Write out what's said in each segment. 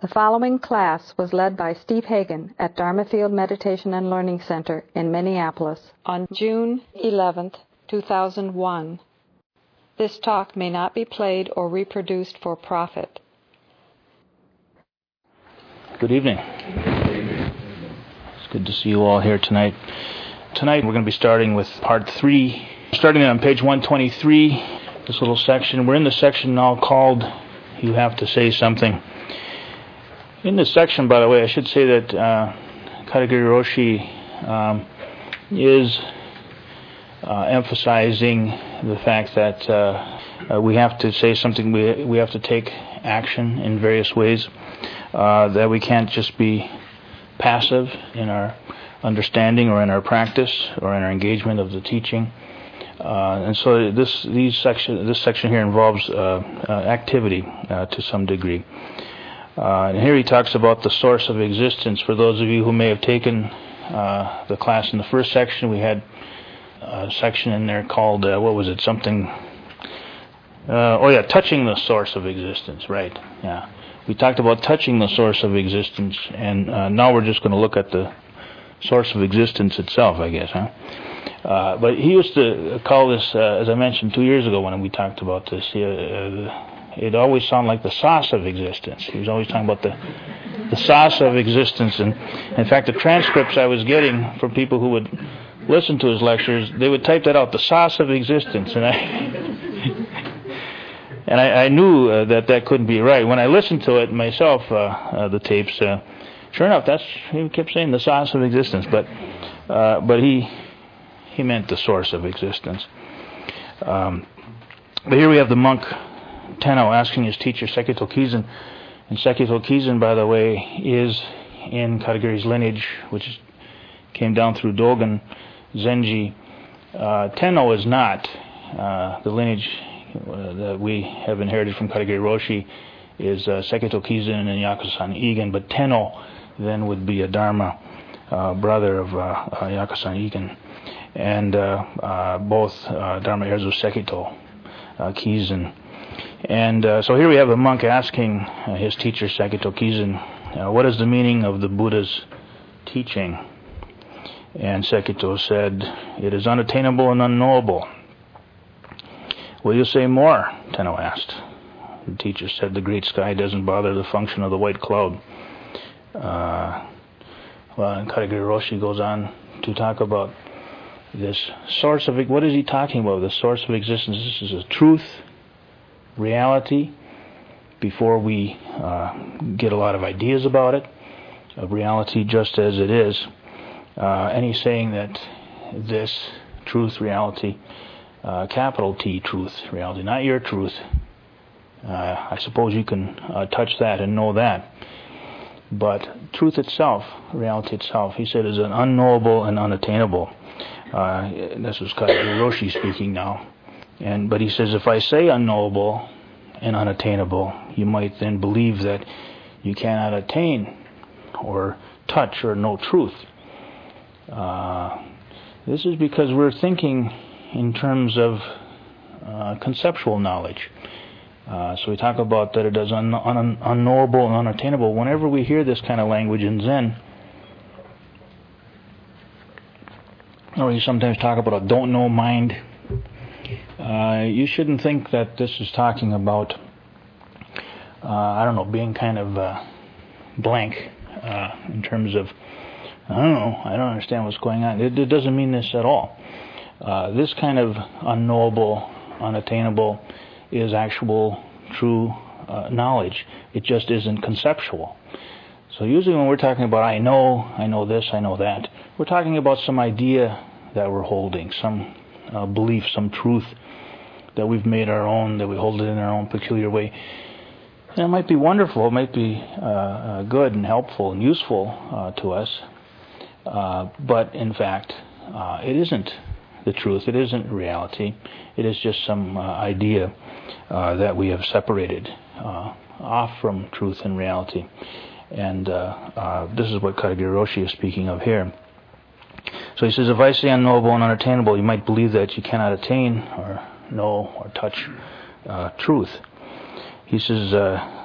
The following class was led by Steve Hagen at Dharma Field Meditation and Learning Center in Minneapolis on June 11, 2001. This talk may not be played or reproduced for profit. Good evening. It's good to see you all here tonight. Tonight we're going to be starting with part 3, starting on page 123, this little section. We're in the section now called You Have to Say Something. In this section, by the way, I should say that Katagiri Roshi is emphasizing the fact that we have to say something, we have to take action in various ways, that we can't just be passive in our understanding or in our practice or in our engagement of the teaching. And so this section here involves activity to some degree. And here he talks about the source of existence. For those of you who may have taken the class in the first section, we had a section in there called, touching the source of existence, right? Yeah. We talked about touching the source of existence, and now we're just going to look at the source of existence itself, I guess, huh? But he used to call this, as I mentioned 2 years ago when we talked about this, it always sounded like the sauce of existence. He was always talking about the sauce of existence. And in fact, the transcripts I was getting from people who would listen to his lectures, they would type that out, the sauce of existence. And I knew that couldn't be right. When I listened to it myself, the tapes, sure enough, he kept saying the sauce of existence. But he meant the source of existence. But here we have the monk Tenno asking his teacher Sekito Kizun, and Sekito Kizun, by the way, is in Katagiri's lineage, which came down through Dogen Zenji. Tenno is not. The lineage that we have inherited from Katagiri Roshi is Sekito Kizun and Yakusan Igen, but Tenno then would be a Dharma brother of Yakusan Igen, and both Dharma heirs of Sekito Kizun. And so here we have a monk asking his teacher, Sekito Kizun, what is the meaning of the Buddha's teaching? And Sekito said, it is unattainable and unknowable. Will you say more? Tenno asked. The teacher said, the great sky doesn't bother the function of the white cloud. And Katagiri Roshi goes on to talk about this source of, what is he talking about? The source of existence. This is a truth, reality, before we get a lot of ideas about it, of reality just as it is. And he's saying that this truth, reality, capital T truth, reality, not your truth. I suppose you can touch that and know that. But truth itself, reality itself, he said, is an unknowable and unattainable. This was Katagiri Roshi speaking now. But he says, if I say unknowable and unattainable, you might then believe that you cannot attain or touch or know truth. This is because we're thinking in terms of conceptual knowledge. So we talk about that it is unknowable and unattainable. Whenever we hear this kind of language in Zen, or you sometimes talk about a don't know mind, you shouldn't think that this is talking about, being kind of blank in terms of, I don't understand what's going on. It doesn't mean this at all. This kind of unknowable, unattainable is actual, true knowledge. It just isn't conceptual. So usually when we're talking about I know this, I know that, we're talking about some idea that we're holding, some belief, some truth that we've made our own, that we hold it in our own peculiar way. And it might be wonderful, it might be good and helpful and useful to us, but in fact, it isn't the truth, it isn't reality, it is just some idea that we have separated off from truth and reality. And this is what Katagiri Roshi is speaking of here. So he says, if I say unknowable and unattainable, you might believe that you cannot attain or know or touch truth. He says,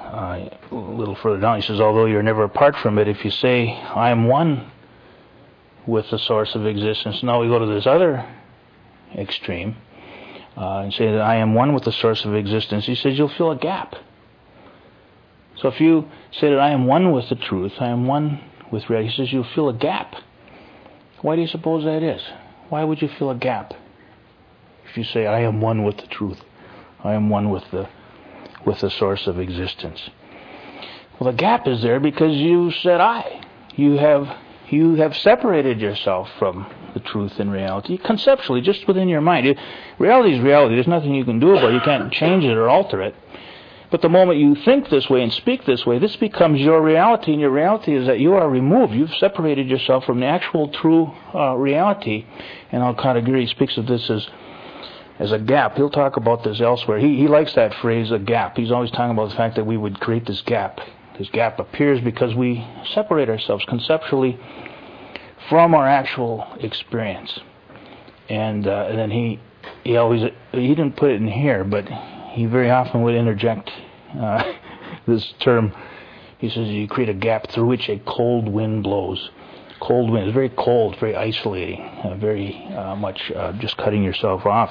a little further down, he says, although you're never apart from it, if you say, I am one with the source of existence. Now we go to this other extreme and say that I am one with the source of existence. He says you'll feel a gap. So if you say that I am one with the truth, I am one with reality, he says you'll feel a gap. Why do you suppose that is? Why would you feel a gap if you say I am one with the truth? I am one with the source of existence. Well, the gap is there because you said I. You have separated yourself from the truth and reality conceptually, just within your mind. Reality is reality. There's nothing you can do about it. You can't change it or alter it. But the moment you think this way and speak this way, this becomes your reality, and your reality is that you are removed. You've separated yourself from the actual true reality. And Alcott Aguirre speaks of this as a gap. He'll talk about this elsewhere. He likes that phrase, a gap. He's always talking about the fact that we would create this gap. This gap appears because we separate ourselves conceptually from our actual experience. And then he didn't put it in here, but he very often would interject this term. He says you create a gap through which a cold wind blows. Cold wind is very cold, very isolating, very much just cutting yourself off.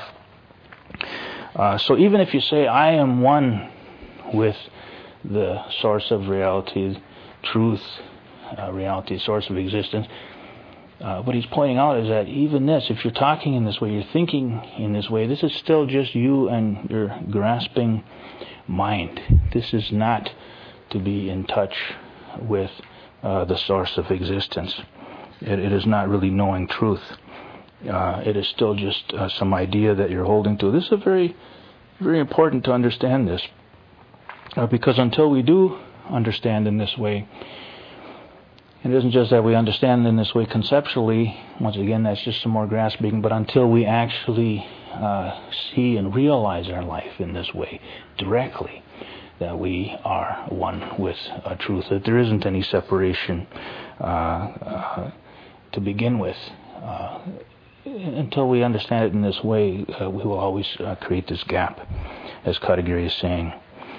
So even if you say I am one with the source of reality, truth, reality, source of existence, what he's pointing out is that even this, if you're talking in this way, you're thinking in this way, this is still just you and your grasping mind. This is not to be in touch with the source of existence. It is not really knowing truth. It is still just some idea that you're holding to. This is very, very important to understand this. Because until we do understand in this way, it isn't just that we understand in this way conceptually, once again that's just some more grasping, but until we actually see and realize our life in this way directly, that we are one with truth, that there isn't any separation to begin with. Until we understand it in this way, we will always create this gap, as Katagiri is saying.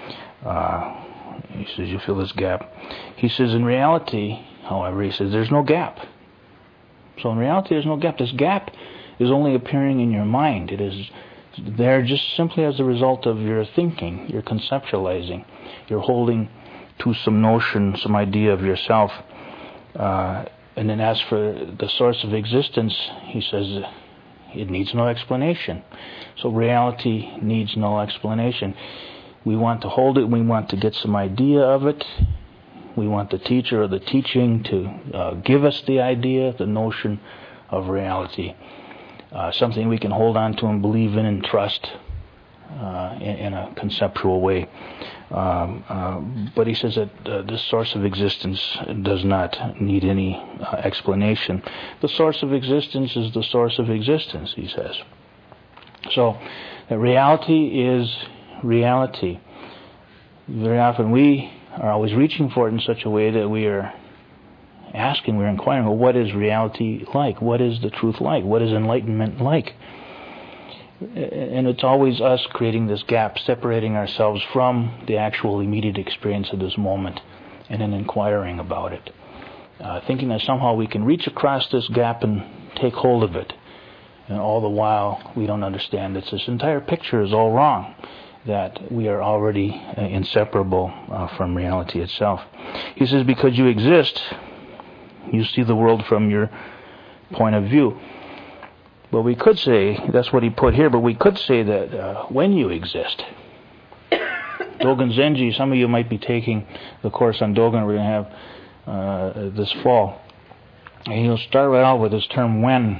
He says you feel this gap. He says in reality, however, he says there's no gap. So in reality there's no gap. This gap is only appearing in your mind. It is there just simply as a result of your thinking, your conceptualizing. You're holding to some notion, some idea of yourself. And then as for the source of existence, he says it needs no explanation. So reality needs no explanation. We want to hold it. We want to get some idea of it. We want the teacher or the teaching to give us the idea, the notion of reality. Something we can hold on to and believe in and trust in a conceptual way. But he says that this source of existence does not need any explanation. The source of existence is the source of existence, he says. So that reality is reality. Very often we are always reaching for it in such a way that we are asking, we're inquiring, well, what is reality like? What is the truth like? What is enlightenment like? And it's always us creating this gap, separating ourselves from the actual immediate experience of this moment and then inquiring about it. Thinking that somehow we can reach across this gap and take hold of it. And all the while we don't understand that this entire picture is all wrong, that we are already inseparable from reality itself. He says because you exist, you see the world from your point of view. Well, we could say, that's what he put here, but we could say that when you exist, Dogen Zenji, some of you might be taking the course on Dogen we're going to have this fall. And he'll start right out with this term when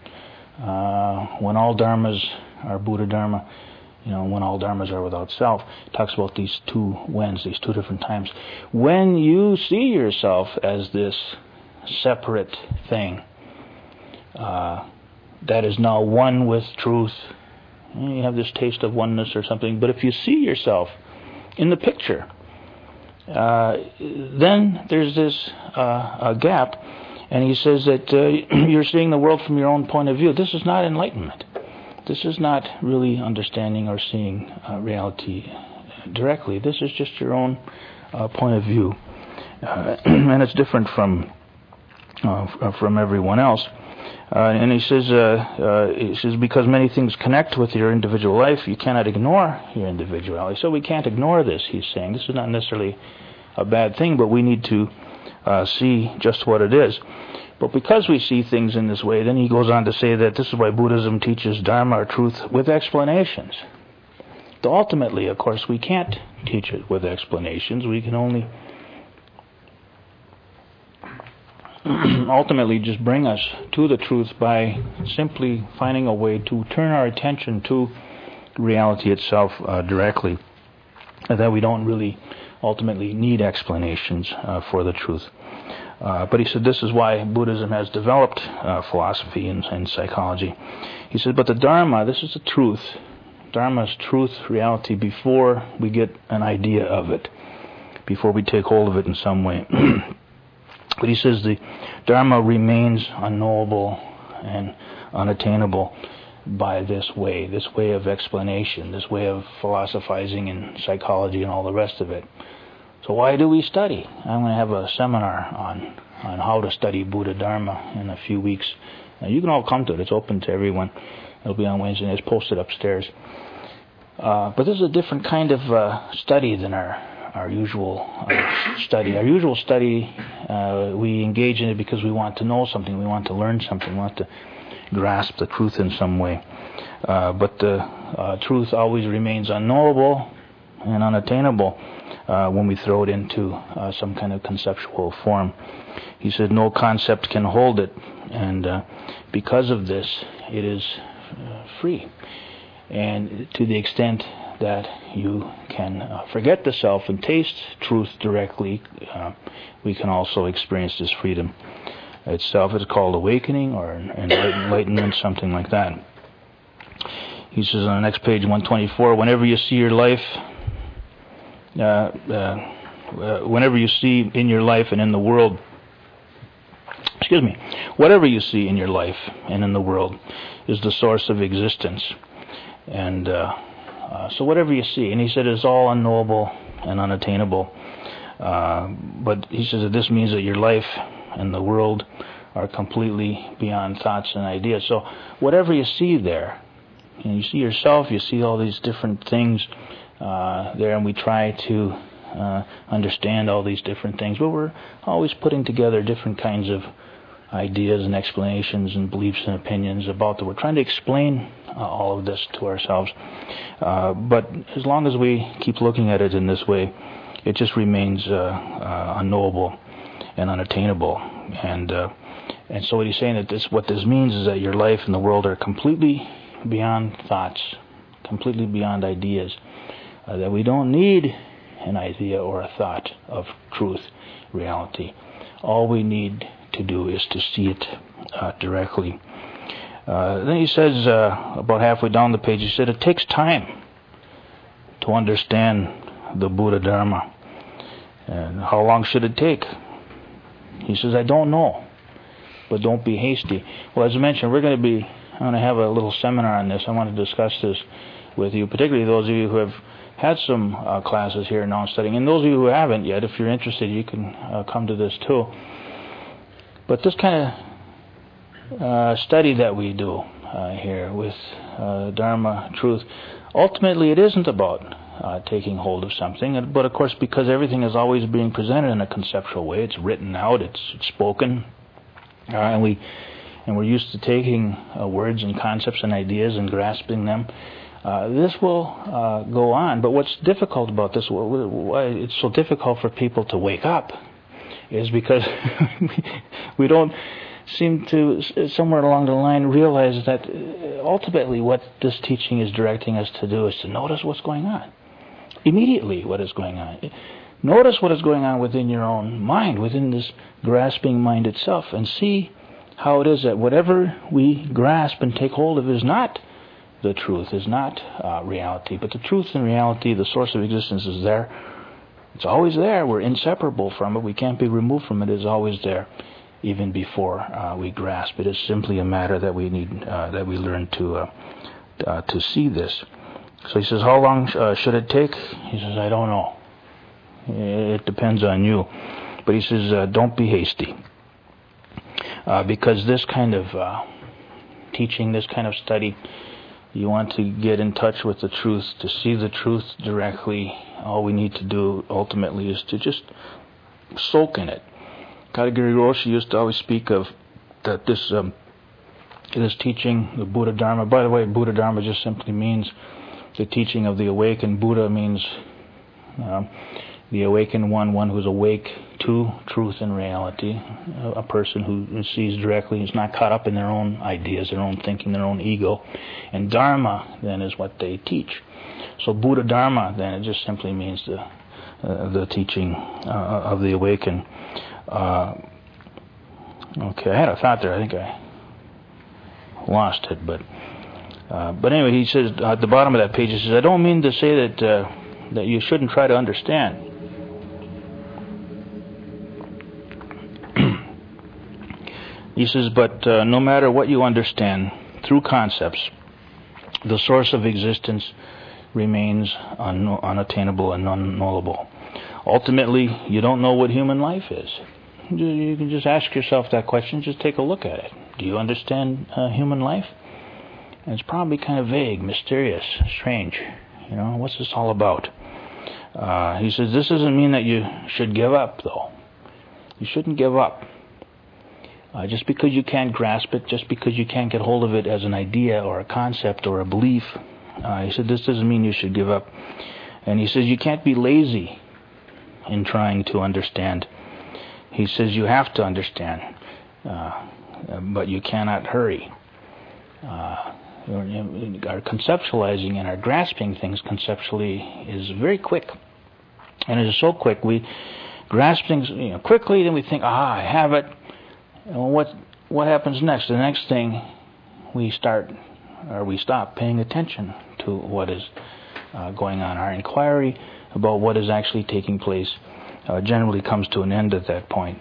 all dharmas are Buddha Dharma, when all dharmas are without self. He talks about these two whens, these two different times. When you see yourself as this separate thing, that is now one with truth. You have this taste of oneness or something. But if you see yourself in the picture, then there's this gap. And he says that you're seeing the world from your own point of view. This is not enlightenment. This is not really understanding or seeing reality directly. This is just your own point of view, and it's different from everyone else. And he says because many things connect with your individual life, you cannot ignore your individuality. So we can't ignore this. He's saying this is not necessarily a bad thing, but we need to see just what it is. But because we see things in this way, then he goes on to say that this is why Buddhism teaches Dharma or truth with explanations. So ultimately, of course, we can't teach it with explanations. We can only ultimately just bring us to the truth by simply finding a way to turn our attention to reality itself directly. That we don't really ultimately need explanations for the truth. But he said this is why Buddhism has developed philosophy and psychology. He said, but the Dharma, this is the truth. Dharma is truth, reality, before we get an idea of it, before we take hold of it in some way. But he says the Dharma remains unknowable and unattainable by this way of explanation, this way of philosophizing and psychology and all the rest of it. So why do we study? I'm going to have a seminar on how to study Buddha Dharma in a few weeks. You can all come to it. It's open to everyone. It'll be on Wednesday. It's posted upstairs. But this is a different kind of study than our usual study. Our usual study, we engage in it because we want to know something. We want to learn something. We want to grasp the truth in some way. But the truth always remains unknowable and unattainable when we throw it into some kind of conceptual form. He said no concept can hold it, and because of this, it is free. And to the extent that you can forget the self and taste truth directly, we can also experience this freedom itself. It's called awakening or enlightenment, something like that. He says on the next page, 124, whenever you see your life, whenever you see in your life and in the world, whatever you see in your life and in the world is the source of existence. And so whatever you see, and he said it's all unknowable and unattainable. But he says that this means that your life and the world are completely beyond thoughts and ideas. So whatever you see there, you see yourself, you see all these different things there, and we try to understand all these different things, but we're always putting together different kinds of ideas and explanations and beliefs and opinions about that. We're trying to explain all of this to ourselves. But as long as we keep looking at it in this way, it just remains unknowable and unattainable. And so what he's saying that what this means is that your life and the world are completely beyond thoughts, completely beyond ideas. That we don't need an idea or a thought of truth, reality. All we need to do is to see it directly. Then he says, about halfway down the page, he said, it takes time to understand the Buddha Dharma. And how long should it take? He says, I don't know, but don't be hasty. Well, as I mentioned, I'm going to have a little seminar on this. I want to discuss this with you, particularly those of you who have had some classes here now studying, and those of you who haven't yet, if you're interested, you can come to this too. But this kind of study that we do here with Dharma, truth, ultimately it isn't about taking hold of something, but of course because everything is always being presented in a conceptual way, it's written out, it's spoken, and we're used to taking words and concepts and ideas and grasping them. This will go on, but what's difficult about this, why it's so difficult for people to wake up, is because we don't seem to, somewhere along the line, realize that ultimately what this teaching is directing us to do is to notice what's going on. Immediately what is going on. Notice what is going on within your own mind, within this grasping mind itself, and see how it is that whatever we grasp and take hold of is not the truth, is not reality, but the truth and reality, the source of existence, is there. It's always there. We're inseparable from it. We can't be removed from it. It's always there, even before we grasp. It is simply a matter that we need, that we learn to see this. So he says, how long should it take? He says, I don't know. It depends on you. But he says, don't be hasty. Because this kind of teaching, this kind of study, you want to get in touch with the truth, to see the truth directly. All we need to do ultimately is to just soak in it. Katagiri Roshi used to always speak of that this teaching, the Buddha Dharma. By the way, Buddha Dharma just simply means the teaching of the awakened. Buddha means the awakened one who's awake to truth and reality, a person who sees directly, is not caught up in their own ideas, their own thinking, their own ego. And Dharma then is what they teach. So Buddha Dharma then, it just simply means the teaching of the awakened. Okay, I had a thought there. I think I lost it, but anyway, he says at the bottom of that page, he says, I don't mean to say that you shouldn't try to understand. He says, but no matter what you understand through concepts, the source of existence remains unattainable and unknowable. Ultimately, you don't know what human life is. You can just ask yourself that question, just take a look at it. Do you understand human life? And it's probably kind of vague, mysterious, strange. What's this all about? He says, this doesn't mean that you should give up, though. You shouldn't give up. Just because you can't grasp it, just because you can't get hold of it as an idea or a concept or a belief, he said, this doesn't mean you should give up. And he says, you can't be lazy in trying to understand. He says, you have to understand, but you cannot hurry. Our conceptualizing and our grasping things conceptually is very quick. And it is so quick. We grasp things quickly, then we think, I have it. And what happens next? The next thing, we stop paying attention to what is going on. Our inquiry about what is actually taking place generally comes to an end at that point.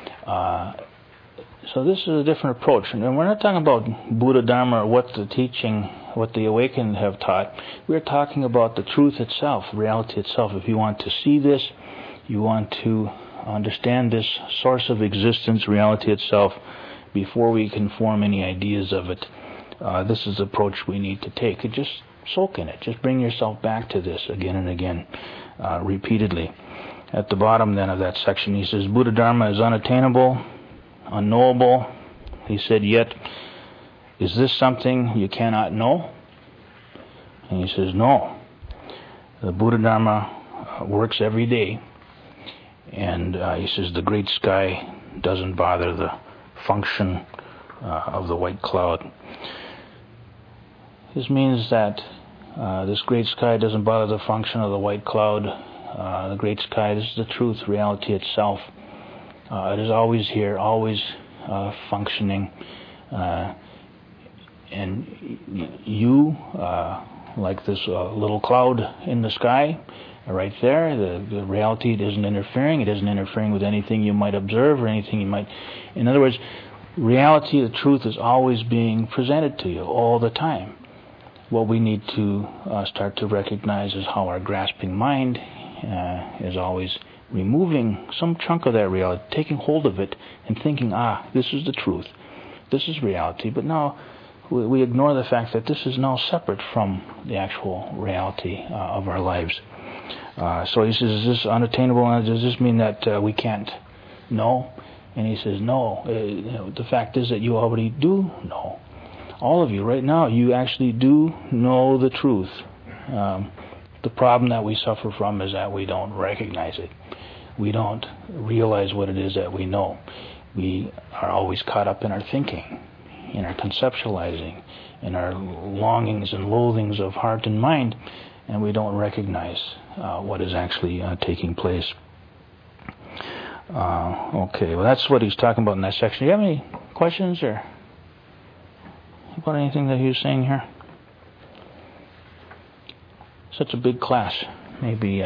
So this is a different approach. And we're not talking about Buddha Dharma or what the awakened have taught. We're talking about the truth itself, reality itself. If you want to see this, you want to understand this source of existence, reality itself, before we can form any ideas of it. This is the approach we need to take. And just soak in it. Just bring yourself back to this again and again, repeatedly. At the bottom then of that section, he says, Buddha Dharma is unattainable, unknowable. He said, yet, is this something you cannot know? And he says, no. The Buddha Dharma works every day. And he says, the great sky doesn't bother the function of the white cloud. This means that this great sky doesn't bother the function of the white cloud. The great sky, this is the truth, reality itself. It is always here, always functioning. And you, like this little cloud in the sky, right there, the reality isn't interfering. It isn't interfering with anything you might observe or anything you might... In other words, reality, the truth, is always being presented to you all the time. What we need to start to recognize is how our grasping mind is always removing some chunk of that reality, taking hold of it and thinking, this is the truth, this is reality. But now we ignore the fact that this is now separate from the actual reality of our lives. So he says, is this unattainable? Does this mean that we can't know? And he says, no. The fact is that you already do know. All of you right now, you actually do know the truth. The problem that we suffer from is that we don't recognize it. We don't realize what it is that we know. We are always caught up in our thinking, in our conceptualizing, in our longings and loathings of heart and mind, and we don't recognize what is actually taking place. Okay, well that's what he's talking about in that section. Do you have any questions or about anything that he was saying here? Such a big class. Maybe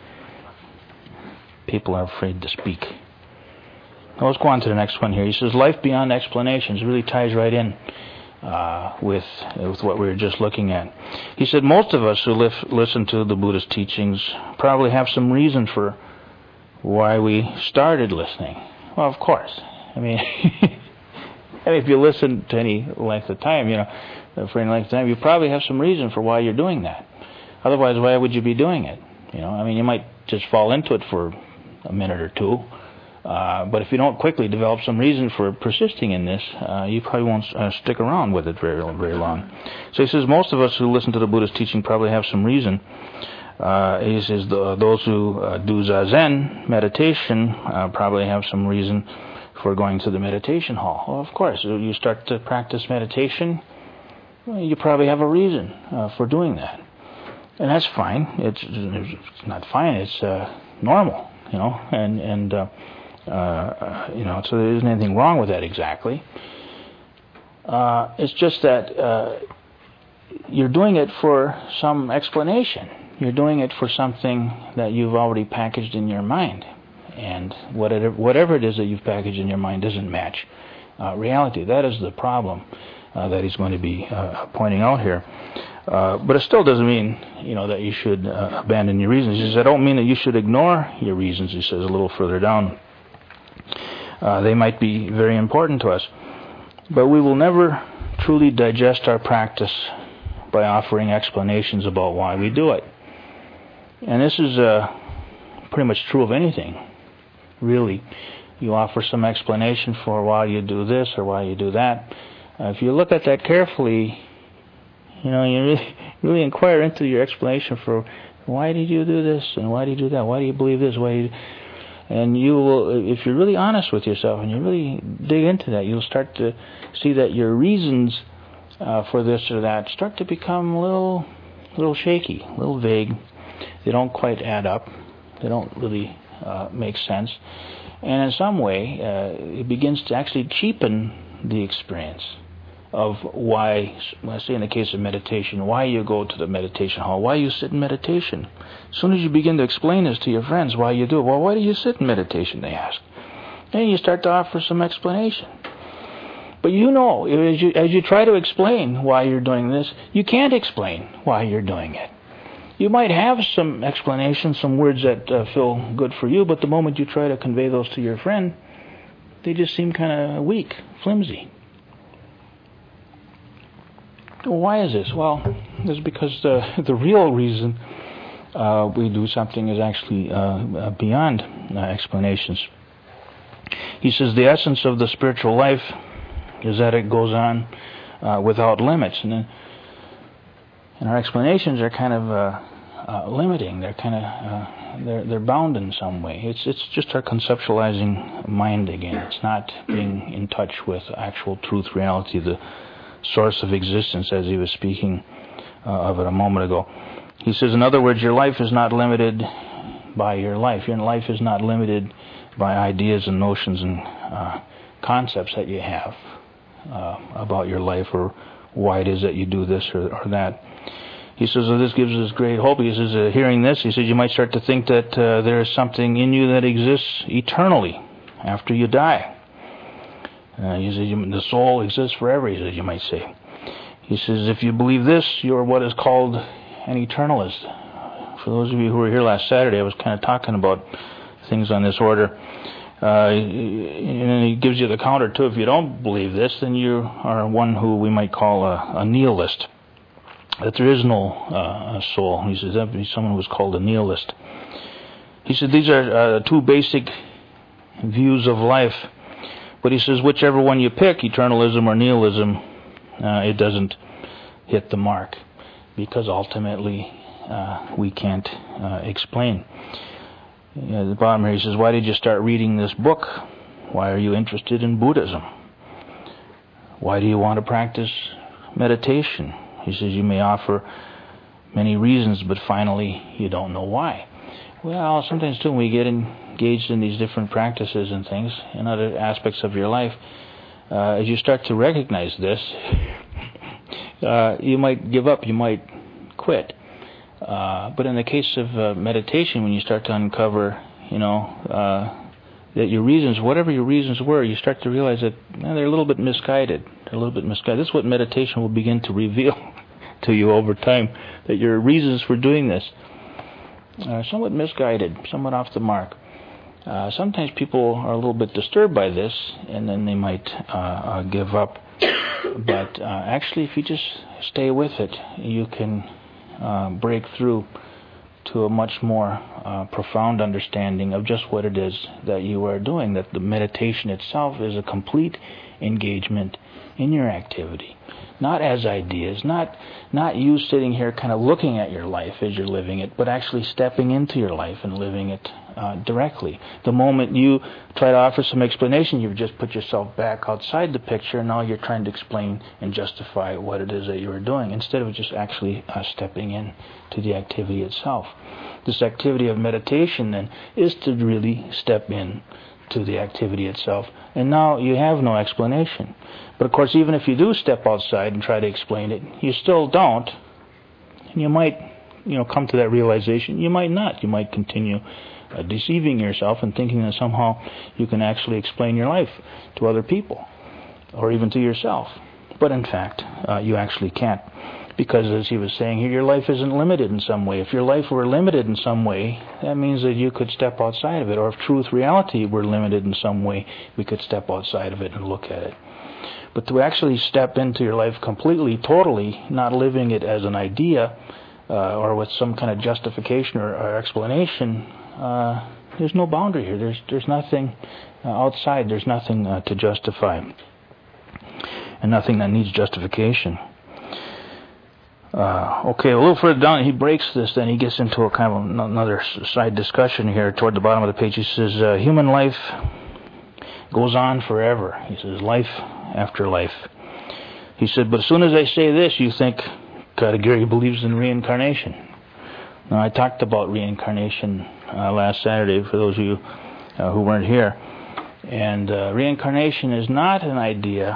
people are afraid to speak. Now let's go on to the next one here. He says, life beyond explanations really ties right in with what we were just looking at. He said, most of us who listen to the Buddhist teachings probably have some reason for why we started listening. Well, of course. I mean, if you listen to any length of time, for any length of time, you probably have some reason for why you're doing that. Otherwise, why would you be doing it? You might just fall into it for a minute or two. But if you don't quickly develop some reason for persisting in this, you probably won't stick around with it very, very long. So he says most of us who listen to the Buddha's teaching probably have some reason. He says those who do zazen, meditation, probably have some reason for going to the meditation hall. Well, of course, you start to practice meditation, you probably have a reason for doing that. And that's fine. It's not fine, it's normal, so there isn't anything wrong with that exactly. It's just that you're doing it for some explanation. You're doing it for something that you've already packaged in your mind. And whatever it is that you've packaged in your mind doesn't match reality. That is the problem that he's going to be pointing out here. But it still doesn't mean, that you should abandon your reasons. He says, I don't mean that you should ignore your reasons, he says a little further down. They might be very important to us. But we will never truly digest our practice by offering explanations about why we do it. And this is pretty much true of anything, really. You offer some explanation for why you do this or why you do that. If you look at that carefully, you really inquire into your explanation for why did you do this and why do you do that? Why do you believe this? And you will, if you're really honest with yourself and you really dig into that, you'll start to see that your reasons for this or that start to become a little shaky, a little vague. They don't quite add up. They don't really make sense. And in some way, it begins to actually cheapen the experience of why, let's say in the case of meditation, why you go to the meditation hall, why you sit in meditation. As soon as you begin to explain this to your friends, why you do it, well, why do you sit in meditation, they ask. Then you start to offer some explanation. But as you try to explain why you're doing this, you can't explain why you're doing it. You might have some explanation, some words that feel good for you, but the moment you try to convey those to your friend, they just seem kind of weak, flimsy. Why is this? Well, it's because the real reason we do something is actually beyond explanations. He says the essence of the spiritual life is that it goes on without limits, and our explanations are kind of limiting. They're kind of they're bound in some way. It's just our conceptualizing mind again. It's not being in touch with actual truth, reality, the source of existence, as he was speaking of it a moment ago. He says, in other words, your life is not limited by your life. Your life is not limited by ideas and notions and concepts that you have about your life or why it is that you do this or that. He says, this gives us great hope. He says, hearing this, he says, you might start to think that there is something in you that exists eternally after you die. He says, the soul exists forever, he says, you might say. He says, if you believe this, you're what is called an eternalist. For those of you who were here last Saturday, I was kind of talking about things on this order. And he gives you the counter, too. If you don't believe this, then you are one who we might call a nihilist. That there is no soul. He says, that would be someone who was called a nihilist. He said, these are two basic views of life. But he says, whichever one you pick, eternalism or nihilism, it doesn't hit the mark. Because ultimately, we can't explain. At the bottom here, he says, why did you start reading this book? Why are you interested in Buddhism? Why do you want to practice meditation? He says, you may offer many reasons, but finally, you don't know why. Well, sometimes too, when we get engaged in these different practices and things, in other aspects of your life, as you start to recognize this, you might give up, you might quit. But in the case of meditation, when you start to uncover, that your reasons, whatever your reasons were, you start to realize that they're a little bit misguided. They're a little bit misguided. This is what meditation will begin to reveal to you over time, that your reasons for doing this are somewhat misguided, somewhat off the mark. Sometimes people are a little bit disturbed by this, and then they might give up. But actually, if you just stay with it, you can break through to a much more profound understanding of just what it is that you are doing, that the meditation itself is a complete engagement in your activity. Not as ideas, not you sitting here kind of looking at your life as you're living it, but actually stepping into your life and living it directly. The moment you try to offer some explanation, you've just put yourself back outside the picture, and now you're trying to explain and justify what it is that you are doing, instead of just actually stepping in to the activity itself. This activity of meditation, then, is to really step in to the activity itself, and now you have no explanation. But of course, even if you do step outside and try to explain it, you still don't, and you might come to that realization. You might not. You might continue deceiving yourself and thinking that somehow you can actually explain your life to other people or even to yourself. But in fact, you actually can't, because as he was saying here, your life isn't limited in some way. If your life were limited in some way, that means that you could step outside of it. Or if truth, reality were limited in some way, we could step outside of it and look at it. But to actually step into your life completely, totally, not living it as an idea or with some kind of justification or explanation, there's no boundary here. There's nothing outside. There's nothing to justify, and nothing that needs justification. Okay, a little further down, he breaks this. Then he gets into a kind of another side discussion here toward the bottom of the page. He says, human life goes on forever. He says, life after life. He said, but as soon as I say this, you think Katagiri believes in reincarnation. Now, I talked about reincarnation last Saturday for those of you who weren't here. And reincarnation is not an idea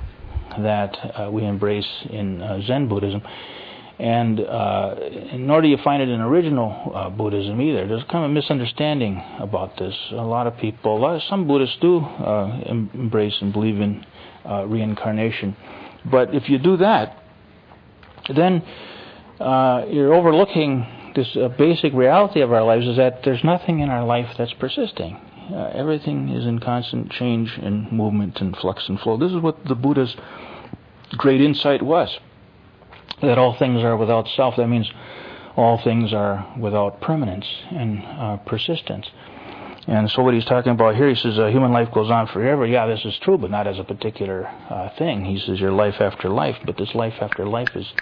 that we embrace in Zen Buddhism. And nor do you find it in original Buddhism either. There's kind of a misunderstanding about this. A lot of people, some Buddhists do embrace and believe in reincarnation. But if you do that, then you're overlooking this basic reality of our lives, is that there's nothing in our life that's persisting. Everything is in constant change and movement and flux and flow. This is what the Buddha's great insight was, that all things are without self. That means all things are without permanence and persistence. And so what he's talking about here, he says human life goes on forever. Yeah, this is true, but not as a particular thing. He says your life after life, but this life after life is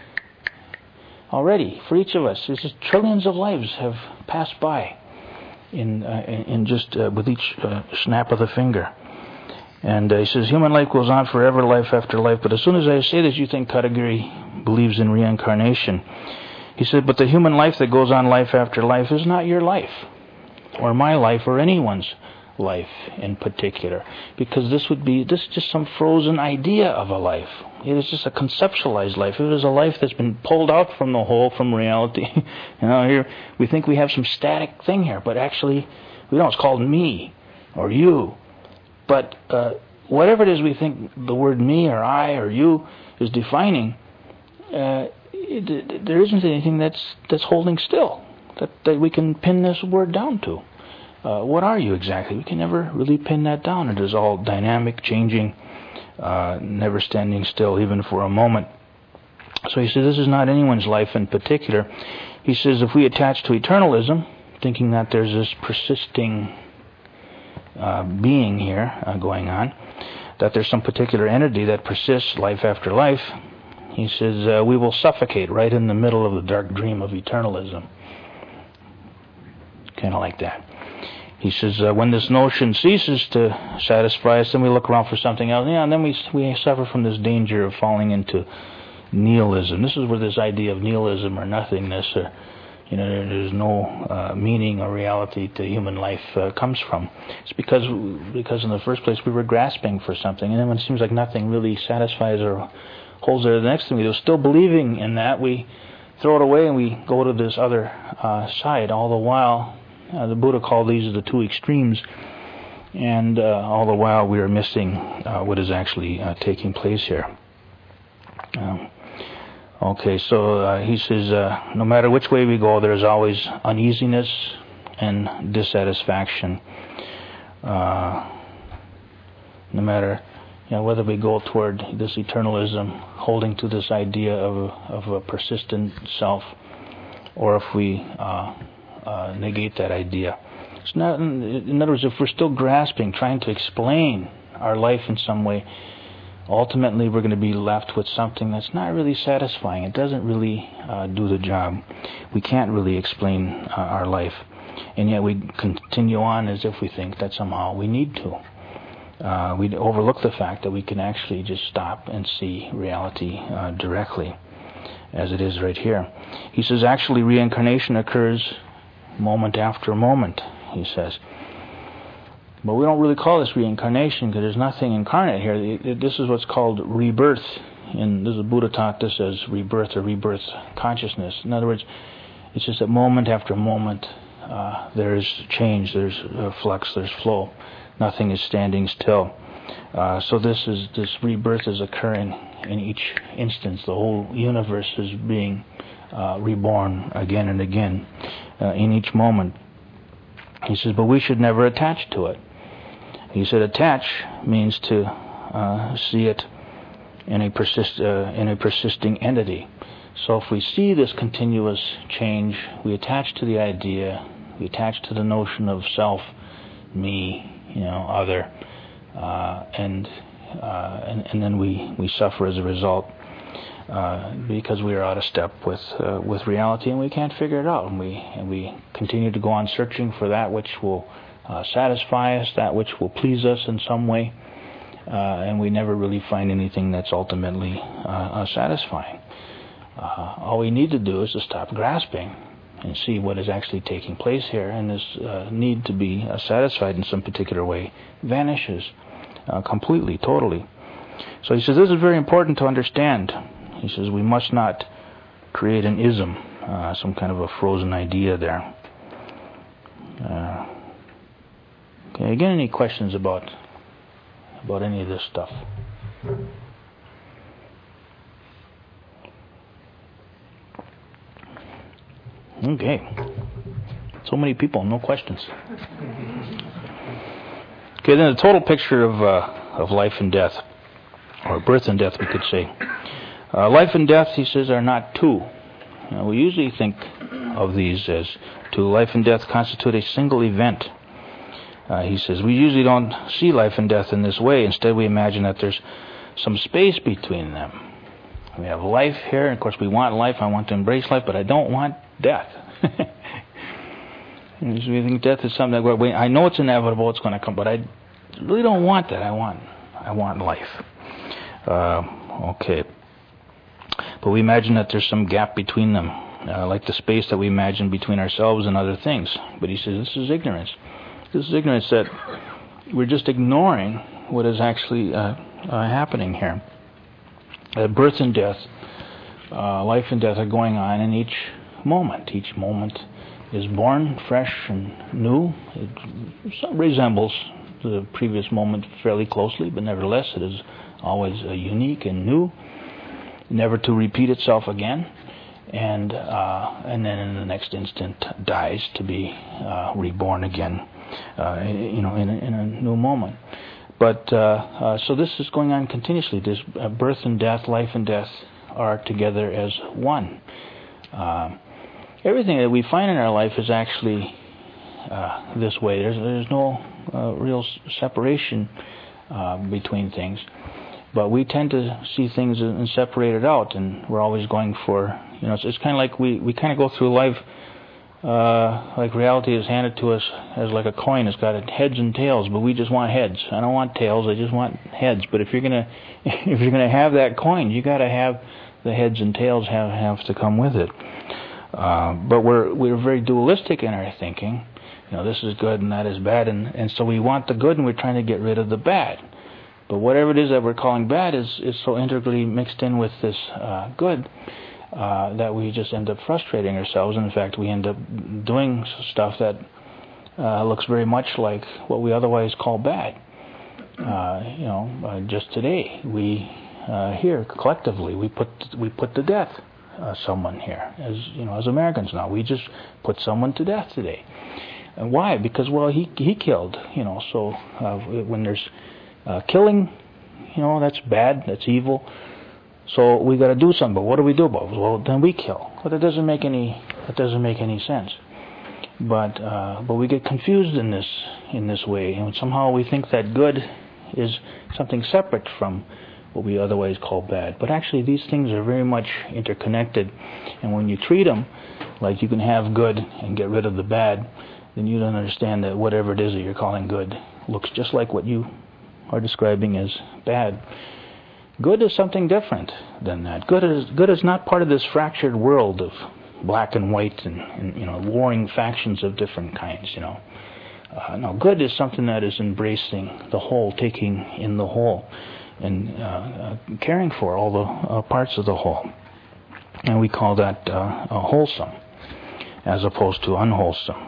already, for each of us, it's just trillions of lives have passed by in just with each snap of the finger. And he says, human life goes on forever, life after life. But as soon as I say this, you think Katagiri believes in reincarnation. He said, but the human life that goes on life after life is not your life, or my life, or anyone's life in particular. Because this is just some frozen idea of a life. It is just a conceptualized life. It is a life that's been pulled out from the whole, from reality. Here we think we have some static thing here, but actually we don't. It's called me or you. But whatever it is we think the word me or I or you is defining, there isn't anything that's holding still that we can pin this word down to. What are you exactly? We can never really pin that down. It is all dynamic, changing, never standing still even for a moment. So he says this is not anyone's life in particular. He says if we attach to eternalism, thinking that there's this persisting being here going on, that there's some particular entity that persists life after life, he says we will suffocate right in the middle of the dark dream of eternalism. Kind of like that. He says when this notion ceases to satisfy us, then we look around for something else. Yeah, and then we suffer from this danger of falling into nihilism. This is where this idea of nihilism or nothingness, or there's no meaning or reality to human life comes from. It's because in the first place we were grasping for something, and then when it seems like nothing really satisfies or holds there, the next thing we do, still believing in that, we throw it away and we go to this other side. All the while, the Buddha called these the two extremes, and all the while we are missing what is actually taking place here. Okay, so he says, no matter which way we go, there's always uneasiness and dissatisfaction. No matter whether we go toward this eternalism, holding to this idea of a persistent self, or if we negate that idea. It's not, in other words, if we're still grasping, trying to explain our life in some way, ultimately we're going to be left with something that's not really satisfying. It doesn't really do the job. We can't really explain our life. And yet we continue on as if we think that somehow we need to. We overlook the fact that we can actually just stop and see reality directly, as it is right here. He says, actually, reincarnation occurs moment after moment, he says. But we don't really call this reincarnation because there's nothing incarnate here. This is what's called rebirth. And this is Buddha taught this as rebirth or rebirth consciousness. In other words, it's just that moment after moment there's change, there's flux, there's flow. Nothing is standing still. So this rebirth is occurring in each instance. The whole universe is being reborn again and again in each moment. He says, but we should never attach to it. He said, attach means to see it in a persisting entity. So if we see this continuous change, we attach to the idea, we attach to the notion of self, me, other, and then we suffer as a result because we are out of step with reality, and we can't figure it out, and we continue to go on searching for that which will satisfy us, that which will please us in some way, and we never really find anything that's ultimately satisfying. All we need to do is to stop grasping and see what is actually taking place here, and this need to be satisfied in some particular way vanishes completely, totally. So he says this is very important to understand. He says we must not create an ism, some kind of a frozen idea there. Okay, again, any questions about any of this stuff? Okay. So many people, no questions. Okay, then the total picture of life and death, or birth and death, we could say. Life and death, he says, are not two. We usually think of these as two. Life and death constitute a single event. He says, we usually don't see life and death in this way. Instead, we imagine that there's some space between them. We have life here, and of course we want life. I want to embrace life, but I don't want death. And so we think death is something that I know it's inevitable, it's going to come, but I really don't want that. I want life. Okay. But we imagine that there's some gap between them, like the space that we imagine between ourselves and other things. But he says this is ignorance. This is ignorance that we're just ignoring what is actually happening here. Birth and death, life and death are going on in each moment. Each moment is born fresh and new. It resembles the previous moment fairly closely, but nevertheless it is always unique and new, never to repeat itself again, and then in the next instant dies to be reborn again, in a new moment. But so this is going on continuously. This birth and death, life and death are together as one. Everything that we find in our life is actually this way. There's no real separation between things, but we tend to see things and separate it out, and we're always going for, it's kind of like we kind of go through life like reality is handed to us as like a coin. It's got heads and tails, but we just want heads. I don't want tails. I just want heads. But if you're gonna have that coin, you got to have the heads and tails have to come with it. But we're very dualistic in our thinking. This is good and that is bad, and so we want the good and we're trying to get rid of the bad. But whatever it is that we're calling bad is so integrally mixed in with this good that we just end up frustrating ourselves. And in fact, we end up doing stuff that looks very much like what we otherwise call bad. Just today, we here collectively we put to death someone here, as Americans now. We just put someone to death today. And why? Because, well, he killed, so when there's killing, that's bad, that's evil. So we got to do something. But what do we do about it? Well, then we kill. But that doesn't make any sense. But we get confused in this way, and somehow we think that good is something separate from what we otherwise call bad. But actually, these things are very much interconnected. And when you treat them like you can have good and get rid of the bad, then you don't understand that whatever it is that you're calling good looks just like what you are describing as bad. Good is something different than that. Good is not part of this fractured world of black and white and warring factions of different kinds. No, good is something that is embracing the whole, taking in the whole, and caring for all the parts of the whole. And we call that wholesome, as opposed to unwholesome.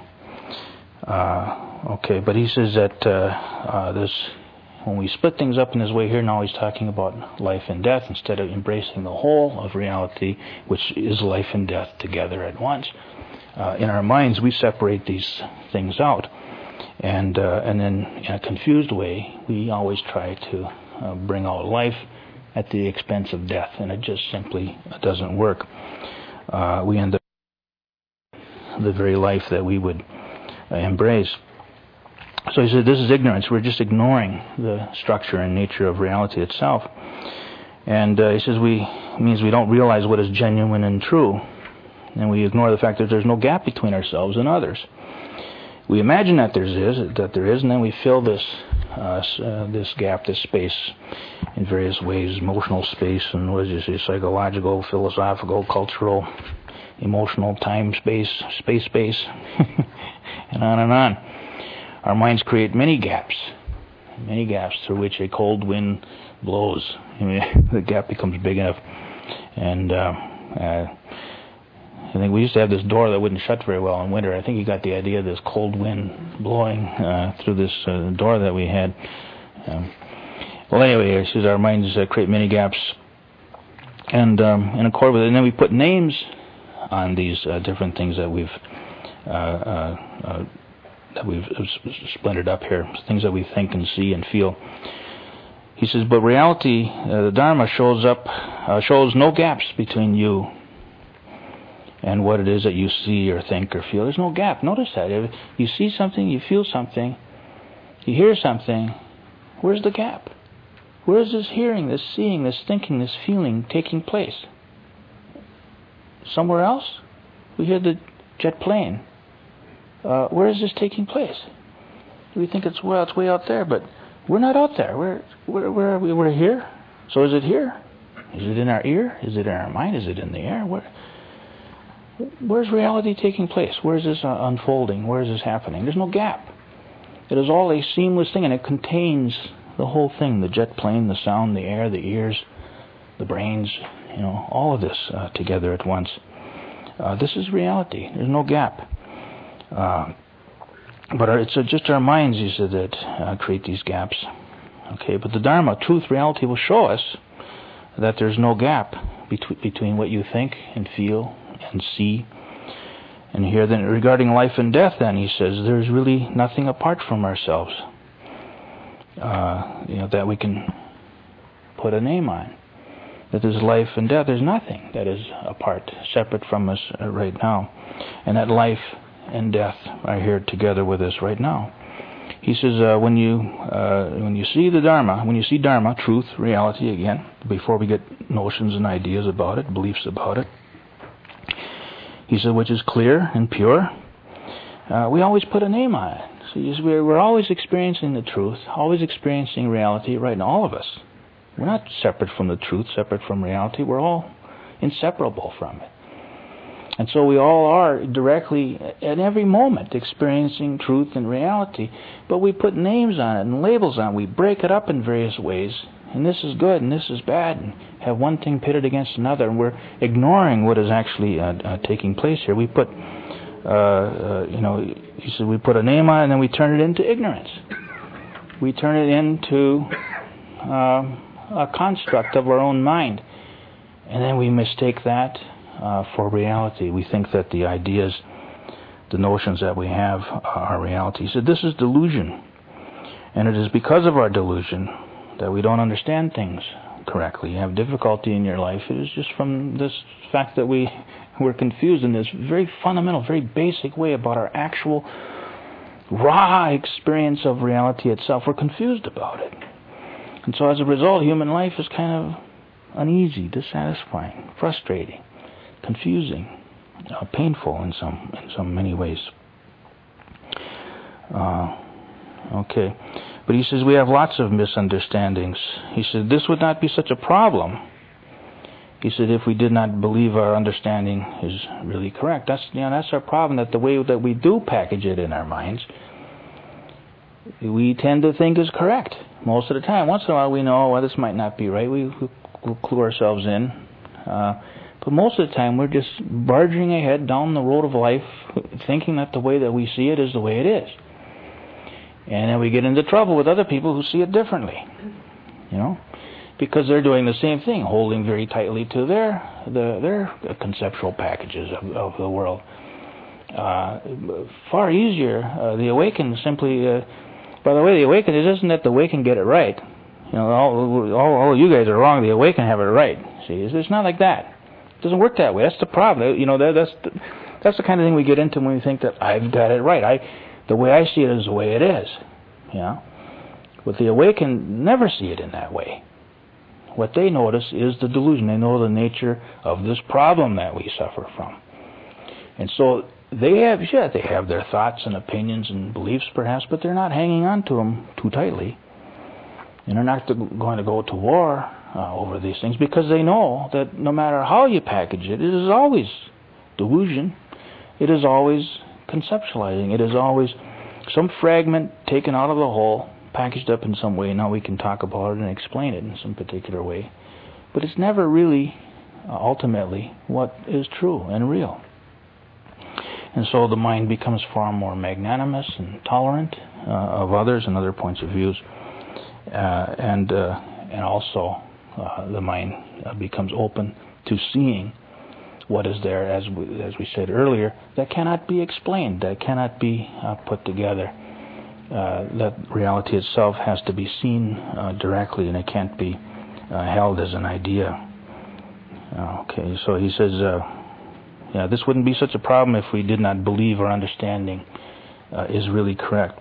Okay, but he says that when we split things up in this way here, now he's talking about life and death instead of embracing the whole of reality, which is life and death together at once. In our minds, we separate these things out, and then in a confused way, we always try to bring out life at the expense of death, and it just simply doesn't work. We end up the very life that we would embrace. So he said, this is ignorance. We're just ignoring the structure and nature of reality itself. And he says means we don't realize what is genuine and true. And we ignore the fact that there's no gap between ourselves and others. We imagine that there is, and then we fill this gap, this space, in various ways: emotional space, and what did you say, psychological, philosophical, cultural, emotional, time space, space, and on and on. Our minds create many gaps through which a cold wind blows. The gap becomes big enough. And I think we used to have this door that wouldn't shut very well in winter. I think you got the idea of this cold wind blowing through this door that we had. Well, anyway, it says our minds create many gaps. And in accord with it, and then we put names on these different things that we've splintered up here, things that we think and see and feel. He says, but reality, the Dharma shows no gaps between you and what it is that you see or think or feel. There's no gap. Notice that. If you see something, you feel something, you hear something, where's the gap? Where is this hearing, this seeing, this thinking, this feeling taking place? Somewhere else? We hear the jet plane. Where is this taking place? We think it's way out there, but we're not out there. Where are we? We're here. So is it here? Is it in our ear? Is it in our mind? Is it in the air? Where's reality taking place? Where is this unfolding? Where is this happening? There's no gap. It is all a seamless thing, and it contains the whole thing: the jet plane, the sound, the air, the ears, the brains. All of this together at once. This is reality. There's no gap. But it's just our minds, he said, that create these gaps. Okay, but the Dharma, truth, reality will show us that there's no gap between what you think and feel and see and hear. Then regarding life and death, then he says there's really nothing apart from ourselves that we can put a name on. That there's life and death. There's nothing that is apart, separate from us right now, and that life and death are here together with us right now. He says when you see the Dharma, when you see Dharma, truth, reality, again, before we get notions and ideas about it, beliefs about it, he said, which is clear and pure, we always put a name on it. So we're always experiencing the truth, always experiencing reality right now, all of us. We're not separate from the truth, separate from reality. We're all inseparable from it. And so we all are directly at every moment experiencing truth and reality, but we put names on it and labels on it. We break it up in various ways, and this is good and this is bad, and have one thing pitted against another, and we're ignoring what is actually taking place here. We put, he said, we put a name on it and then we turn it into ignorance. We turn it into a construct of our own mind, and then we mistake that for reality. We think that the ideas the notions that we have are reality. He said this is delusion, and it is because of our delusion that we don't understand things correctly. You have difficulty in your life. It is just from this fact that we're confused in this very fundamental, very basic way about our actual raw experience of reality itself. We're confused about it. And so as a result, human life is kind of uneasy, dissatisfying, frustrating, confusing, painful in some many ways. Okay. But he says we have lots of misunderstandings. He said this would not be such a problem. He said if we did not believe our understanding is really correct. That's our problem, that the way that we do package it in our minds, we tend to think is correct most of the time. Once in a while we know, well, this might not be right. We'll clue ourselves in. But most of the time we're just barging ahead down the road of life thinking that the way that we see it is the way it is. And then we get into trouble with other people who see it differently, because they're doing the same thing, holding very tightly to their conceptual packages of the world. Far easier, the awakened simply, by the way, the awakened, it isn't that the awakened get it right. All you guys are wrong, the awakened have it right. See, it's not like that. It doesn't work that way. That's the problem. That's the kind of thing we get into when we think that I've got it right. The way I see it is the way it is. But the awakened never see it in that way. What they notice is the delusion. They know the nature of this problem that we suffer from. And so they have their thoughts and opinions and beliefs perhaps, but they're not hanging on to them too tightly. And they're not going to go to war over these things, because they know that no matter how you package it, it is always delusion. It is always conceptualizing. It is always some fragment taken out of the whole, packaged up in some way. Now we can talk about it and explain it in some particular way. But it's never really, ultimately, what is true and real. And so the mind becomes far more magnanimous and tolerant of others and other points of views. And also the mind becomes open to seeing what is there, as we said earlier, that cannot be explained, that cannot be put together. That reality itself has to be seen directly, and it can't be held as an idea. Okay, so he says, this wouldn't be such a problem if we did not believe our understanding is really correct.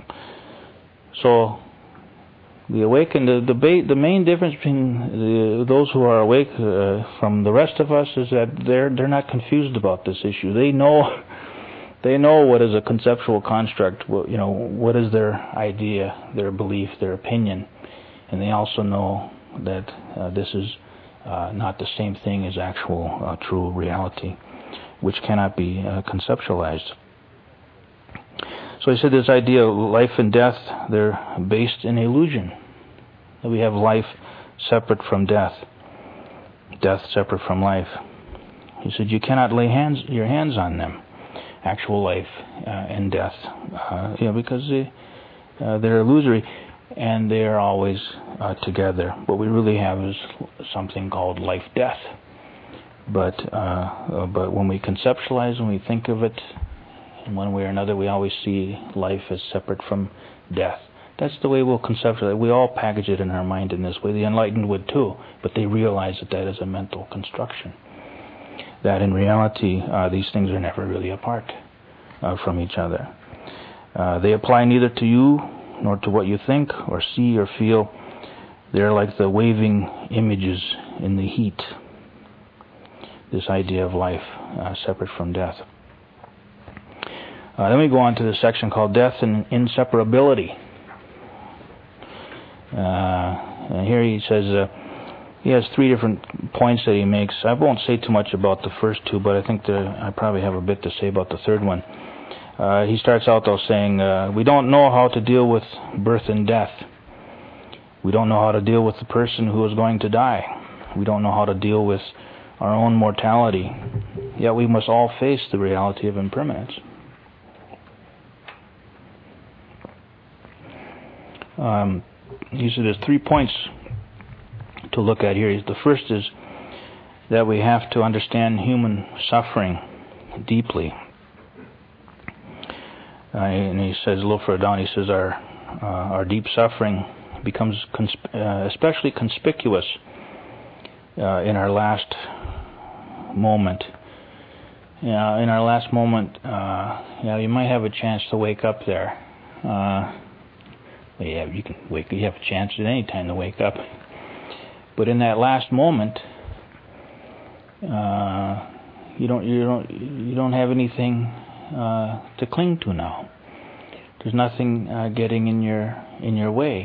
So the awakened, the main difference between those who are awake from the rest of us is that they're not confused about this issue. They know what is a conceptual construct. What is their idea, their belief, their opinion, and they also know that this is not the same thing as actual true reality, which cannot be conceptualized. So he said this idea of life and death, they're based in illusion. That we have life separate from death, death separate from life. He said you cannot lay your hands on them, actual life and death, because they're illusory and they are always together. What we really have is something called life-death. But when we conceptualize, when we think of it in one way or another, we always see life as separate from death. That's the way we'll conceptualize it. We all package it in our mind in this way. The enlightened would too, but they realize that is a mental construction. That in reality, these things are never really apart from each other. They apply neither to you nor to what you think or see or feel. They're like the waving images in the heat. This idea of life separate from death. Then we go on to the section called Death and Inseparability. And here he says he has three different points that he makes. I won't say too much about the first two, but I think I probably have a bit to say about the third one. He starts out though saying, we don't know how to deal with birth and death. We don't know how to deal with the person who is going to die. We don't know how to deal with our own mortality. Yet we must all face the reality of impermanence. He said there's 3 points to look at here. The first is that we have to understand human suffering deeply. And he says a little further down, he says our deep suffering becomes especially conspicuous in our last moment. In our last moment, you might have a chance to wake up there. You have a chance at any time to wake up. But in that last moment, you don't have anything to cling to now. There's nothing getting in your way.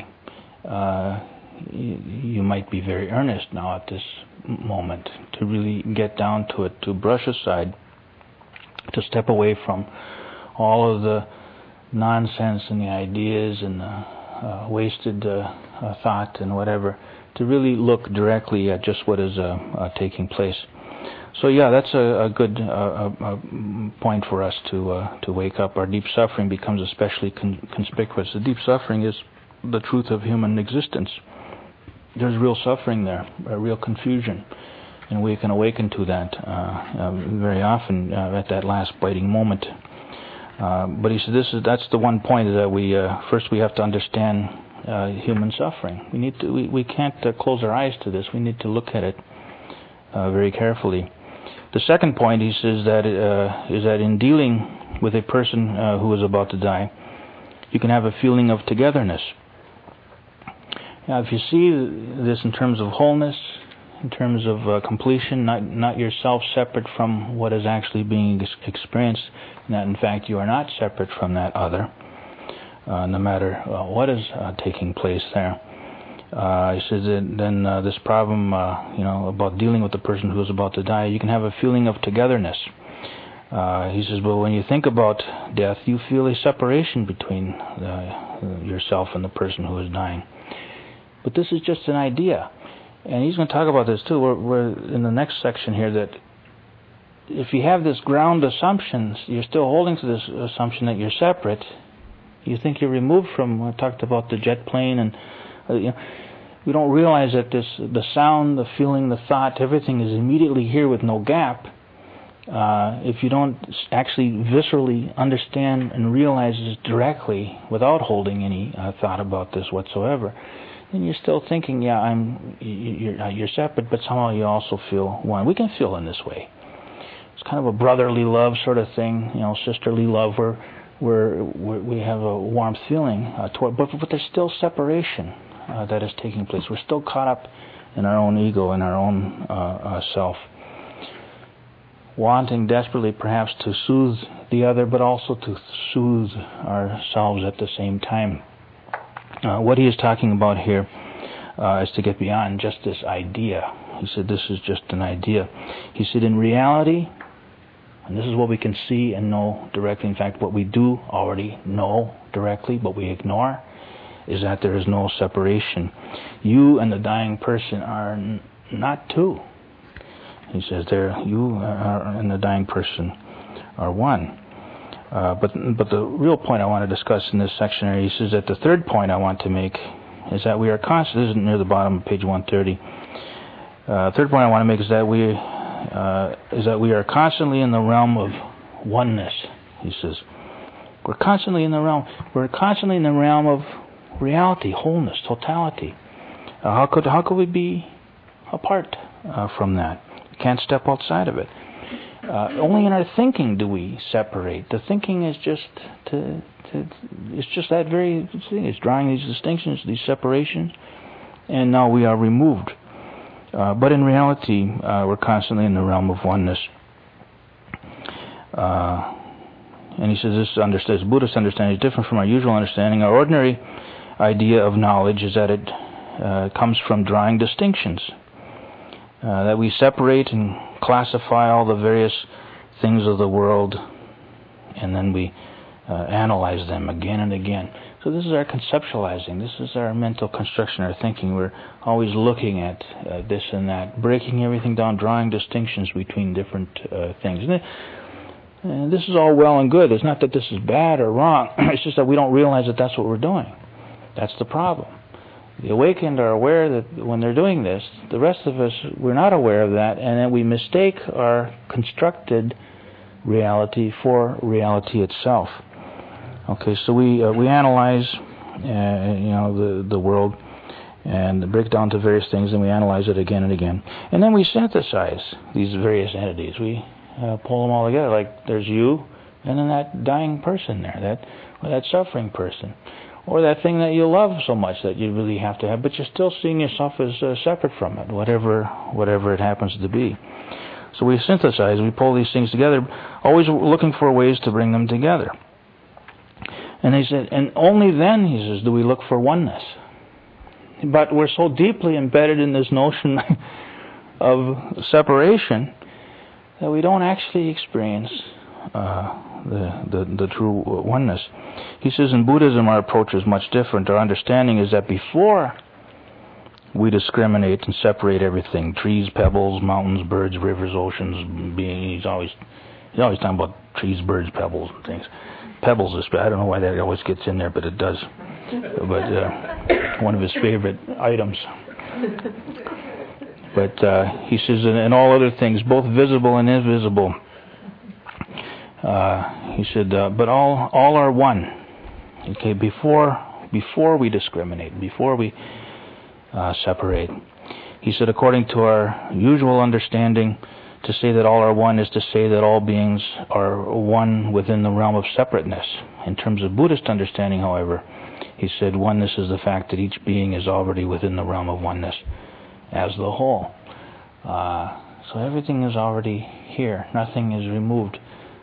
You might be very earnest now at this moment to really get down to it, to brush aside, to step away from all of the nonsense and the ideas and the wasted thought and whatever, to really look directly at just what is taking place. So that's a good point for us to wake up. Our deep suffering becomes especially conspicuous. The deep suffering is the truth of human existence. There's real suffering there, real confusion, and we can awaken to that very often at that last biting moment. But he said that's the one point that we first we have to understand human suffering. We can't close our eyes to this. We need to look at it very carefully. The second point, he says, that is that in dealing with a person who is about to die, you can have a feeling of togetherness. Now, if you see this in terms of wholeness, in terms of completion, not yourself separate from what is actually being experienced, and that in fact you are not separate from that other, no matter what is taking place there. He says that then this problem, about dealing with the person who is about to die, you can have a feeling of togetherness. He says, but when you think about death, you feel a separation between yourself and the person who is dying. But this is just an idea. And he's going to talk about this too. We're in the next section here, that if you have this ground assumptions, you're still holding to this assumption that you're separate. You think you're removed from, I talked about the jet plane, and we don't realize that the sound, the feeling, the thought, everything is immediately here with no gap. If you don't actually viscerally understand and realize this directly without holding any thought about this whatsoever, then you're still thinking, you're separate, but somehow you also feel one. We can feel in this way. It's kind of a brotherly love sort of thing, sisterly love, where we have a warm feeling toward, but there's still separation that is taking place. We're still caught up in our own ego and our own self, wanting desperately perhaps to soothe the other, but also to soothe ourselves at the same time. What he is talking about here is to get beyond just this idea. He said this is just an idea. He said in reality, and this is what we can see and know directly, in fact what we do already know directly but we ignore, is that there is no separation. You and the dying person are not two. He says you and the dying person are one. But the real point I want to discuss in this section here, he says that the third point I want to make is that we are constant. This is near the bottom of page 130. Third point I want to make is that we are constantly in the realm of oneness. He says we're constantly in the realm of reality, wholeness, totality. How could we be apart from that? We can't step outside of it. Only in our thinking do we separate. The thinking is just it's just that very thing. It's drawing these distinctions, these separations, and now we are removed. But in reality, we're constantly in the realm of oneness. And he says this Buddhist understanding is different from our usual understanding. Our ordinary idea of knowledge is that it comes from drawing distinctions. That we separate and classify all the various things of the world, and then we analyze them again and again. So this is our conceptualizing. This is our mental construction, our thinking. We're always looking at this and that, breaking everything down, drawing distinctions between different things. And this is all well and good. It's not that this is bad or wrong. It's just that we don't realize that that's what we're doing. That's the problem. The awakened are aware that when they're doing this, the rest of us, we're not aware of that, and then we mistake our constructed reality for reality itself. Okay, so we analyze, the world, and break down to various things, and we analyze it again and again, and then we synthesize these various entities. We pull them all together. Like there's you, and then that dying person there, that suffering person, or that thing that you love so much that you really have to have, but you're still seeing yourself as separate from it, whatever it happens to be. So we synthesize, we pull these things together, always looking for ways to bring them together. And he said, and only then, he says, do we look for oneness. But we're so deeply embedded in this notion of separation that we don't actually experience the true oneness. He says in Buddhism our approach is much different. Our understanding is that before we discriminate and separate everything, trees, pebbles, mountains, birds, rivers, oceans, beings, he's always talking about trees, birds, pebbles, and things. Pebbles, I don't know why that always gets in there, but it does. But one of his favorite items. But he says, and all other things, both visible and invisible, he said, but all are one. Okay, before we discriminate, before we separate. He said, according to our usual understanding, to say that all are one is to say that all beings are one within the realm of separateness. In terms of Buddhist understanding, however, he said oneness is the fact that each being is already within the realm of oneness as the whole. So everything is already here. Nothing is removed.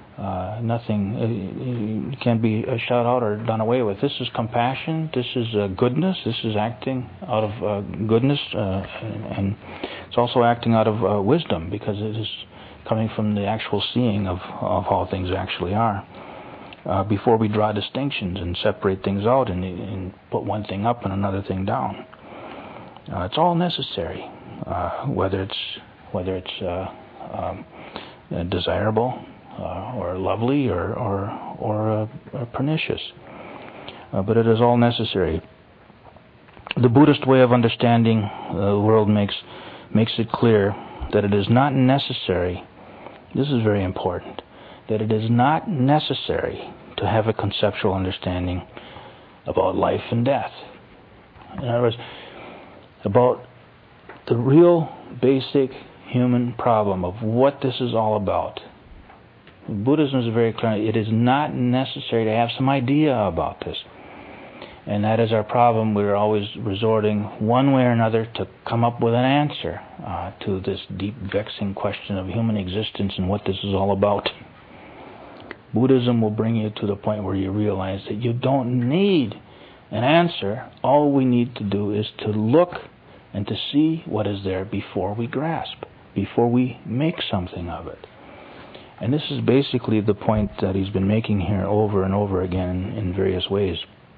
Nothing can be shut out or done away with. This is compassion. This is goodness. This is acting out of goodness, and it's also acting out of wisdom, because it is coming from the actual seeing of how things actually are. Before we draw distinctions and separate things out and put one thing up and another thing down, it's all necessary. Whether it's desirable, or lovely, or pernicious, but it is all necessary. The Buddhist way of understanding the world makes it clear that it is not necessary. This is very important. That it is not necessary to have a conceptual understanding about life and death. In other words, about the real basic human problem of what this is all about. Buddhism is very clear. It is not necessary to have some idea about this. And that is our problem. We're always resorting one way or another to come up with an answer to this deep, vexing question of human existence and what this is all about. Buddhism will bring you to the point where you realize that you don't need an answer. All we need to do is to look and to see what is there before we grasp, before we make something of it. And this is basically the point that he's been making here over and over again in various ways.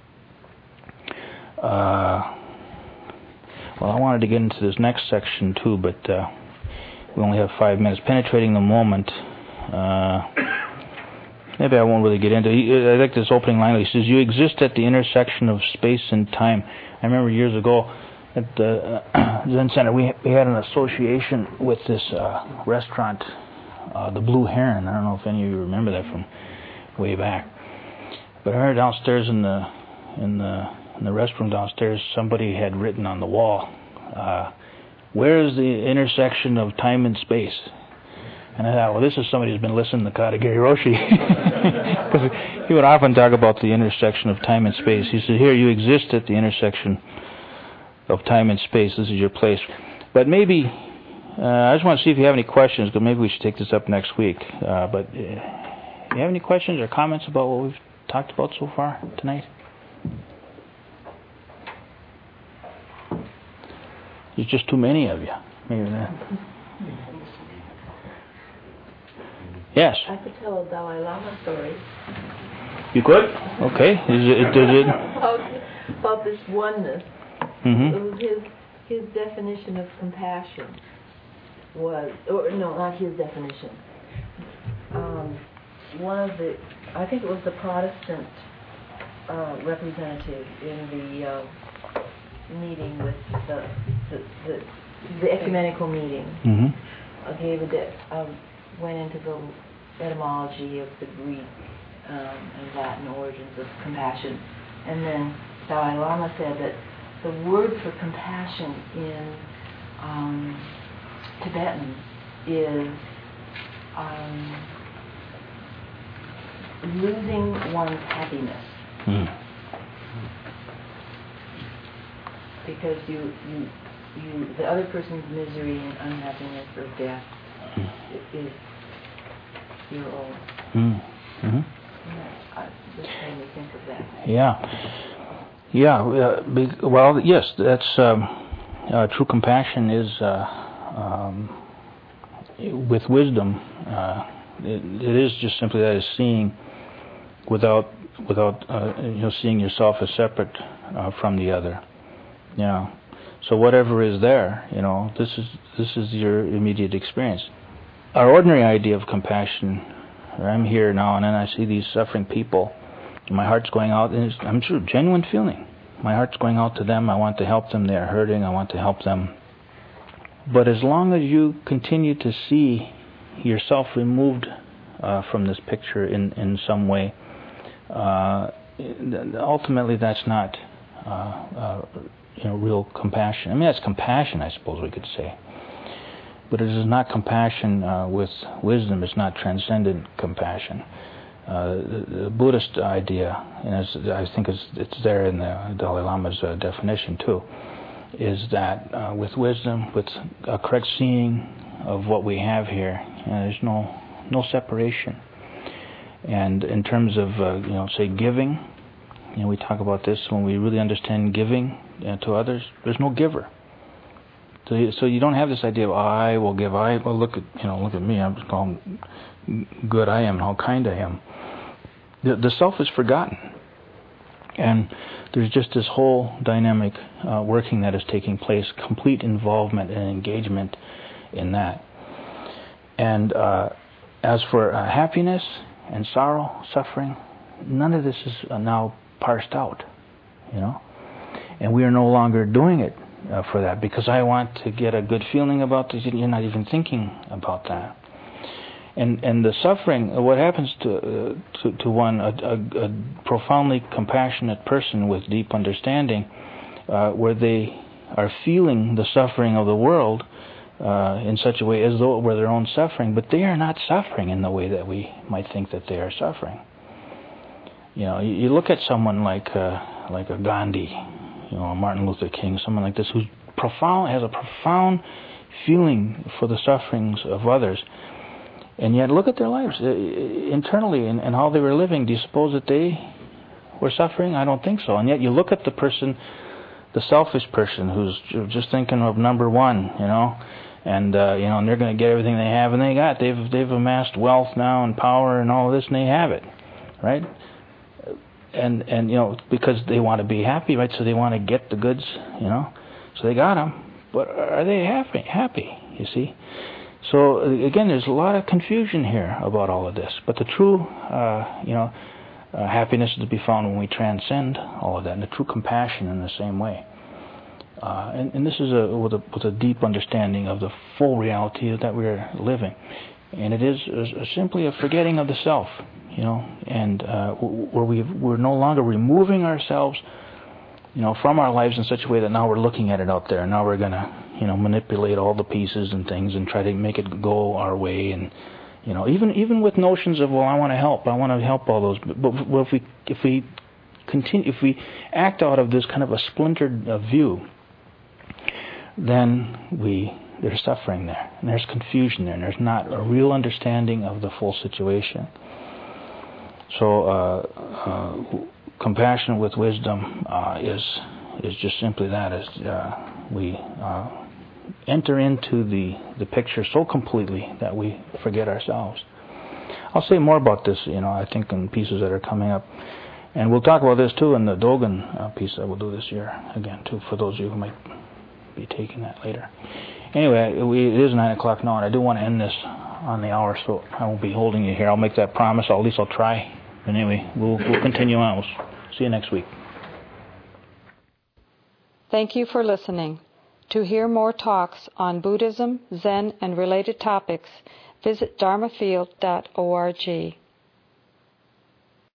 Well, I wanted to get into this next section too, but we only have 5 minutes. Penetrating the moment. Maybe I won't really get into it. I like this opening line. He says, you exist at the intersection of space and time. I remember years ago at the Zen Center, we had an association with this restaurant, the Blue Heron. I don't know if any of you remember that from way back. But I heard downstairs in the restroom downstairs, somebody had written on the wall, where is the intersection of time and space? And I thought, well, this is somebody who's been listening to Katagiri Roshi. Because he would often talk about the intersection of time and space. He said, here, you exist at the intersection of time and space. This is your place. But maybe, I just want to see if you have any questions, because maybe we should take this up next week. But do you have any questions or comments about what we've talked about so far tonight? There's just too many of you. Maybe that. Yes. I could tell a Dalai Lama story. You could? Okay. Does it? About this oneness. Mm-hmm. It was his definition of compassion was, or no, not his definition. I think it was the Protestant representative in the meeting with the ecumenical meeting. Mm-hmm. Went into the etymology of the Greek and Latin origins of compassion. And then Dalai Lama said that the word for compassion in Tibetan is losing one's happiness. Because you the other person's misery and unhappiness or death is your own. Just made me think of that. Well, yes, that's true compassion is with wisdom. It is just simply that, is seeing without seeing yourself as separate from the other. Yeah. So whatever is there, this is your immediate experience. Our ordinary idea of compassion, I'm here now and then I see these suffering people, and my heart's going out, and I'm sure genuine feeling. My heart's going out to them. I want to help them. They're hurting. I want to help them. But as long as you continue to see yourself removed from this picture in some way, ultimately that's not real compassion. I mean, that's compassion, I suppose we could say. But it is not compassion with wisdom. It's not transcendent compassion. The Buddhist idea, and I think it's there in the Dalai Lama's definition too, is that with wisdom, with a correct seeing of what we have here, there's no separation. And in terms of say giving, we talk about this when we really understand giving to others. There's no giver. So you don't have this idea of I will give. Look at me. I'm just how good I am, how kind I am. The self is forgotten, and there's just this whole dynamic working that is taking place, complete involvement and engagement in that. And as for happiness and sorrow, suffering, none of this is now parsed out, and we are no longer doing it for that because I want to get a good feeling about this. You're not even thinking about that. And the suffering, what happens to one, a profoundly compassionate person with deep understanding, where they are feeling the suffering of the world in such a way as though it were their own suffering, but they are not suffering in the way that we might think that they are suffering. You look at someone like a Gandhi, a Martin Luther King, someone like this, who's has a profound feeling for the sufferings of others, and yet look at their lives internally and how they were living. Do you suppose that they were suffering? I don't think so. And yet you look at the person, the selfish person, who's just thinking of number one, and they're going to get everything they have, and they've amassed wealth now and power and all of this, and they have it, right? And because they want to be happy, right? So they want to get the goods, so they got them. But are they happy? You see? So again, there's a lot of confusion here about all of this. But the true, happiness is to be found when we transcend all of that, and the true compassion in the same way. And this is with a deep understanding of the full reality that we're living. And it is simply a forgetting of the self, and where we're no longer removing ourselves, from our lives in such a way that now we're looking at it out there, and now we're going to, manipulate all the pieces and things and try to make it go our way, and even with notions of, well, I want to help all those, but if we act out of this kind of a splintered view, then there's suffering there, and there's confusion there, and there's not a real understanding of the full situation. So compassion with wisdom is just simply that, as we enter into the picture so completely that we forget ourselves. I'll say more about this, I think in pieces that are coming up. And we'll talk about this too in the Dogen piece that we'll do this year again too, for those of you who might be taking that later. Anyway, it is 9 o'clock now, and I do want to end this on the hour, so I won't be holding you here. I'll make that promise. At least I'll try. But anyway, we'll continue on. We'll see you next week. Thank you for listening. To hear more talks on Buddhism, Zen, and related topics, visit dharmafield.org.